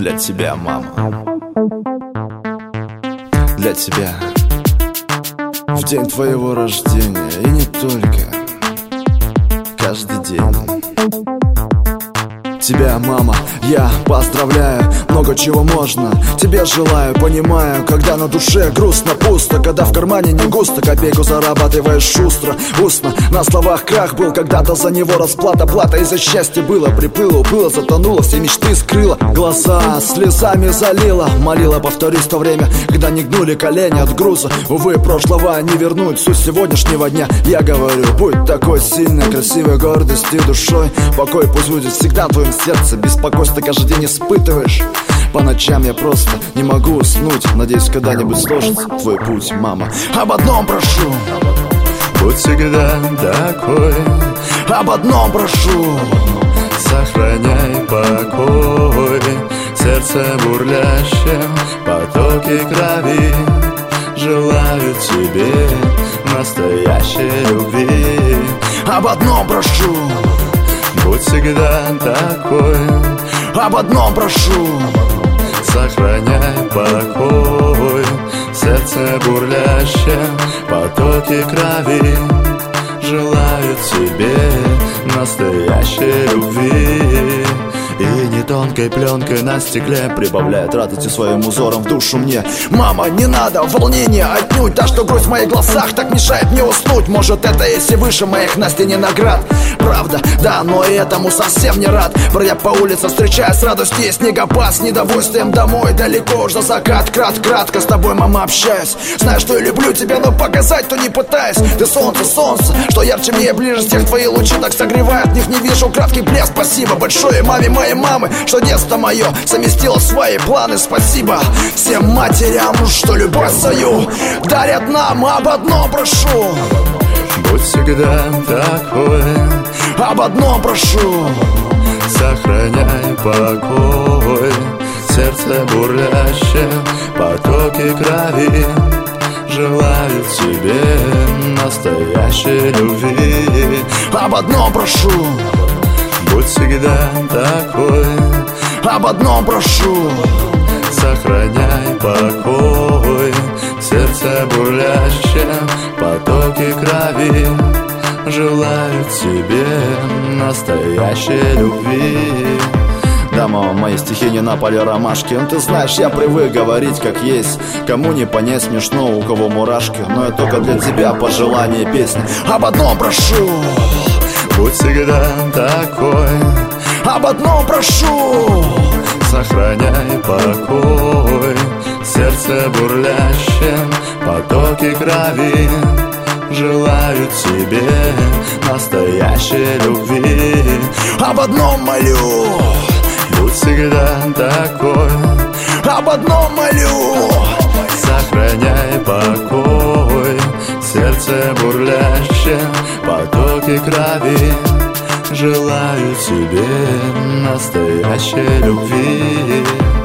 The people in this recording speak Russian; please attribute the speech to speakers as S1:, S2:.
S1: Для тебя, мама. Для тебя. В день твоего рождения. И не только. Каждый день. Тебя, мама, я поздравляю. Много чего можно, тебе желаю. Понимаю, когда на душе грустно, пусто, когда в кармане не густо, копейку зарабатываешь шустро, устно. На словах крах был, когда-то за него расплата. Плата из-за счастья было, приплыло, уплыло, затонуло, все мечты скрыла. Глаза слезами залила, молила, повторюсь, в то время, когда не гнули колени от груза. Увы, прошлого не вернуть, суть сегодняшнего дня. Я говорю, будь такой сильной, красивой, гордостью душой. Покой пусть будет всегда в твоем сердце, беспокойство каждый день испытываешь. По ночам я просто не могу уснуть. Надеюсь, когда-нибудь сложится твой путь, мама. Об одном прошу,
S2: будь всегда такой.
S1: Об одном прошу,
S2: сохраняй покой. Сердце бурлящее, потоки крови желают тебе настоящей любви.
S1: Об одном прошу,
S2: будь всегда такой.
S1: Об одном прошу,
S2: сохраняй покой. Сердце бурлящее, потоки крови желают тебе настоящей любви.
S1: И не тонкой пленкой на стекле прибавляет радости своим узором в душу мне. Мама, не надо волнения отнюдь. Да, что грусть в моих глазах так мешает мне уснуть. Может, это если выше моих на стене наград. Правда, да, но и этому совсем не рад. Бродя по улице, встречая с радостью снегопад. С недовольствием домой, далеко уж за закат. Кратко с тобой, мама, общаюсь. Знаю, что я люблю тебя, но показать то не пытаюсь. Ты солнце, что ярче мне ближе всех. Твои лучи так согревают, в них не вижу краткий блеск. Спасибо большое маме, моей мамы, что детство мое совместило свои планы. Спасибо всем матерям, что любовь свою дарят нам. Об одном прошу,
S2: будь всегда такой.
S1: Об одном прошу,
S2: сохраняй покой. Сердце бурлящее, потоки крови желают тебе настоящей любви.
S1: Об одном прошу,
S2: будь всегда такой.
S1: Об одном прошу,
S2: сохраняй покой. Сердце бурлящее, потоки крови желают тебе настоящей любви.
S1: Да, мама, мои стихи не на поле ромашки. Ну ты знаешь, я привык говорить как есть. Кому не понять смешно, у кого мурашки. Но я только для тебя пожелание песни. Об одном прошу,
S2: будь всегда такой.
S1: Об одном прошу,
S2: сохраняй покой. Сердце бурлящее, потоки крови желают тебе настоящей любви.
S1: Об одном молю,
S2: будь всегда такой.
S1: Об одном молю,
S2: сохраняй покой. Сердце бурлящее, потоки крови желают тебе настоящей любви.